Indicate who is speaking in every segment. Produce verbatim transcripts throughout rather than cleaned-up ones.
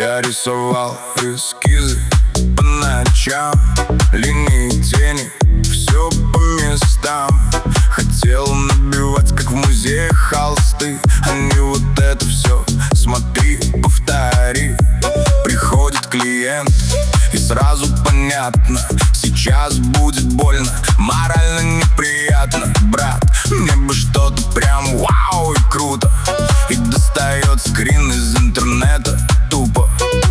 Speaker 1: Я рисовал эскизы по ночам, линии, тени, все по местам. Хотел набивать, как в музеях, холсты, а не вот это все. Смотри, повтори. Приходит клиент, и сразу понятно: сейчас будет больно, морально неприятно. Брат, мне бы что-то прям вау и круто. И достает скрин из интернета тупо.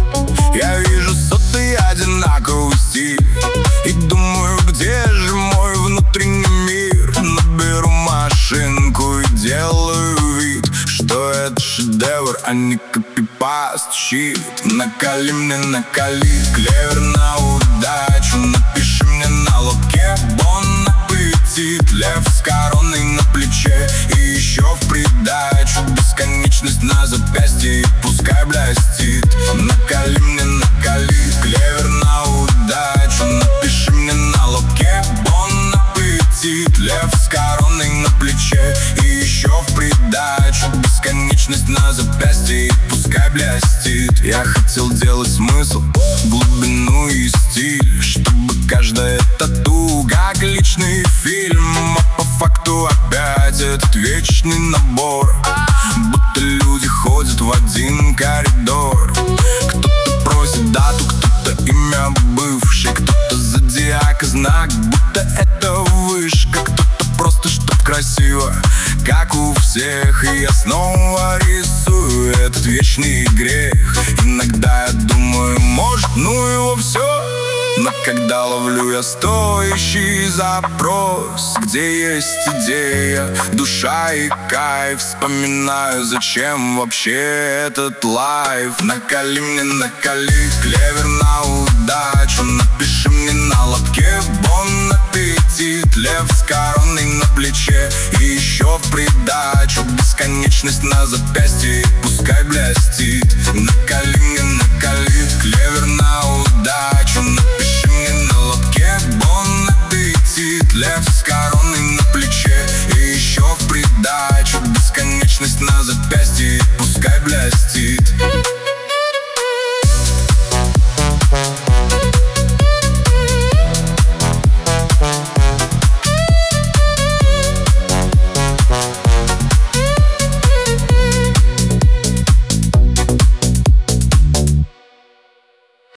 Speaker 1: Я вижу сотый одинаковый стиль и думаю, где же мой внутренний мир? Наберу машинку и делаю вид, что это шедевр, а не копипаст щит. Накали мне, накали, клевер на удачу. Напиши мне на лобке бон аппетит. Лев с короной на плече и еще в придачу бесконечность на запястье, и пускай блестит. Накали мне, накали, клевер на удачу. Напиши мне на лобке бон аппетит. Лев с короной на плече и еще в придачу бесконечность на запястье, и пускай блестит. Я хотел делать смысл, глубину и стиль, чтобы каждая тату как личный фильм. А по факту опять этот вечный набор, будто люди ходят в один коридор. Кто-то просит дату, кто-то имя бывший, кто-то зодиак и знак, будто это вышка. Кто-то просто чтоб красиво, как у всех. И я снова рисую этот вечный грех. Иногда я думаю, может, ну его все. Но когда ловлю я стоящий запрос, где есть идея, душа и кайф, вспоминаю, зачем вообще этот лайф. Накали мне, накали, клевер на удачу. Напиши мне на лобке бон аппетит. Лев с короной на плече и еще в придачу бесконечность на запястье, и пускай блестит. Накали мне,